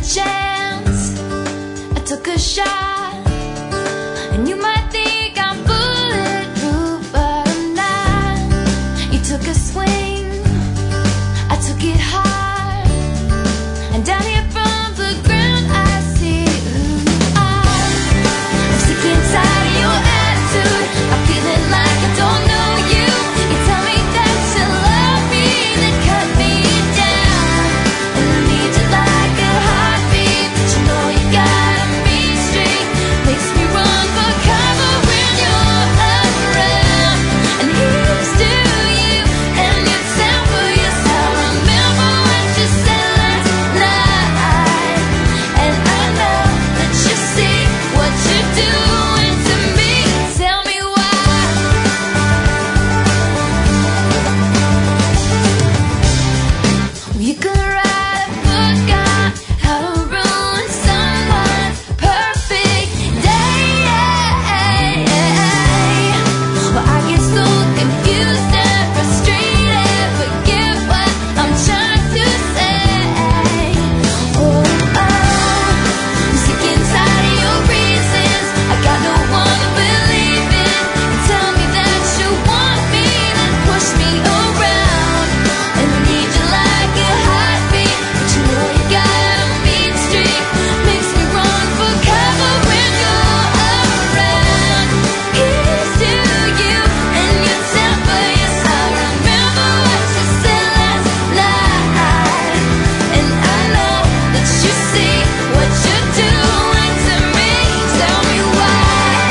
chance. I took a shot, and you might think I'm bulletproof, but I'm not. You took a swing, I took it hard, and down here from the ground I see who you are. I'm sick and tired of your attitude. I'm feeling like I don't know you. You tell me that you love me, then cut me down, and I need you like a heartbeat, but you know you got a mean streak. Makes me run for cover when you're around. And here's to you and your temper. Yes, I remember what you said last night, and I know that you see what you're doing to me. Tell me why. You could write a book on how to ruin someone's perfect day. Well, I get so confused and frustrated. Forget what I'm trying to say. Oh, I'm sick and tired of your reasons. I got no one to believe in. You tell me that you want me, then push me around, and I need you like a heartbeat, but you know you got a mean streak. Makes me run for cover when you're around. Here's to you and your temper. Yes, I remember what you said last night, and I know that you see what you're doing to me. Tell me why.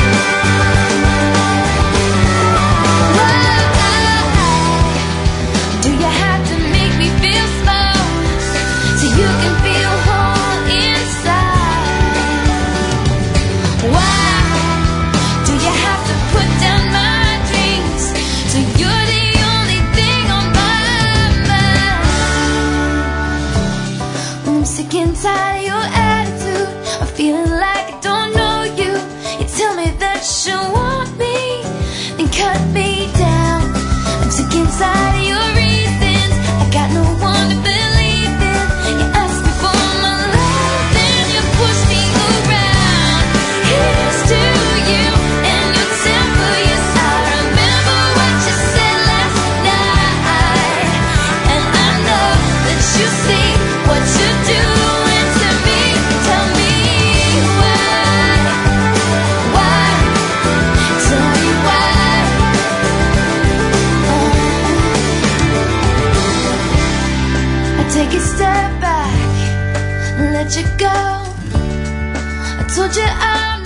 Do you have to make me feel small so you can feel whole inside? Why do you have to put down my dreams so you're the only thing on my mind? I'm sick and tired of your attitude. I'm feeling like I don't know you. You tell me that you want me, then cut me down. I'm sick and tired of your reasons. I got no one to believe in. You ask me for my love, then you push me around. Here's to you and your temper. Yes, I remember what you said last night, and I know that you see what you're doing to me. Tell me why. Tell me why. I take a step back and let you go. I told you I'm